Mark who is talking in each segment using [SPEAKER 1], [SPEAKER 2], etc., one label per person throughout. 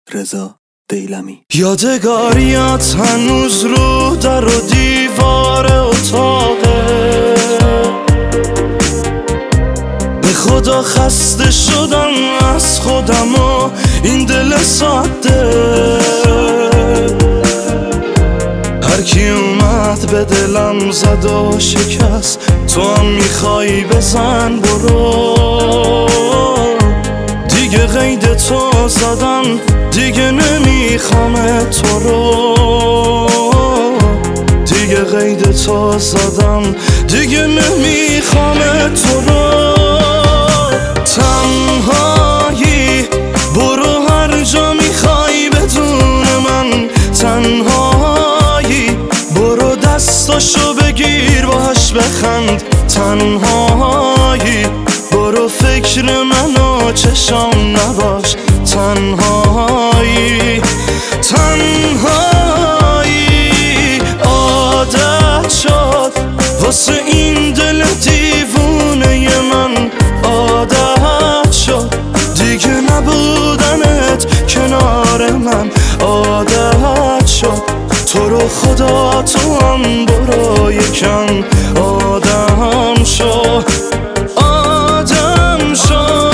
[SPEAKER 1] رضا دیلمی.
[SPEAKER 2] یادگاریات هنوز رو در و دیوار اتاقه، به خدا خسته شدم از خودم و این دل ساده. هر کی اومد به دلم زد و شکست، تو هم میخوای بزن برو. دیگه قید تو زدم، دیگه نمیخوام تو رو. دیگه قید تو زدم، دیگه نمیخوام تو رو. تنهایی برو هر جا میخوای بدون من. تنهایی برو دستاشو بگیر باهاش بخند. تنهایی برو فکر منو چشام نباش. تنهایی تنهایی عادت شد واسه این دل دیوونه من. عادت شد دیگه نبودنت کنار من. عادت شد تو رو خدا تو هم برو یکم آدم شو. آدم شو.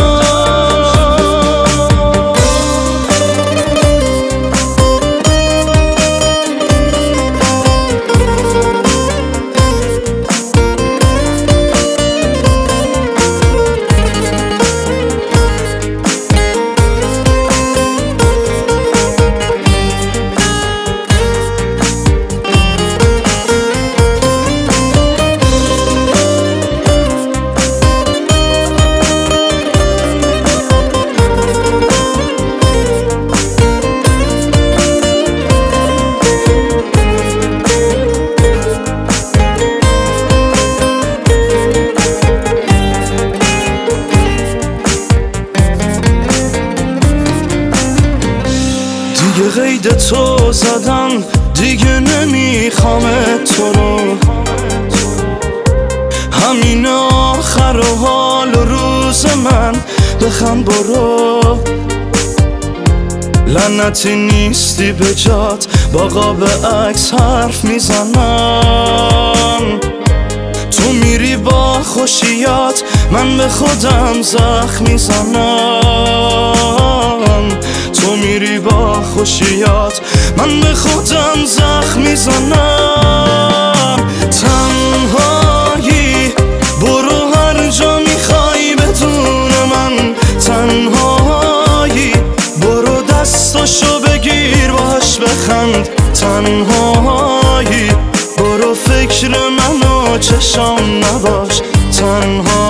[SPEAKER 2] دیگه قید تو زدم، دیگه نمیخوام تو رو. همین آخر و حال و روز من بخند برو. لعنتی نیستی به جات، با قاب عکس حرف میزنم. تو میری با خوشیات، من به خودم زخم میزنم. تو میری با خوشیات، من به خودم زخم میزنم. تنهایی برو هر جا میخوای بدون من. تنهایی برو دستاشو بگیر باهاش بخند. تنهایی برو فکر منو چشام نباش. تنهایی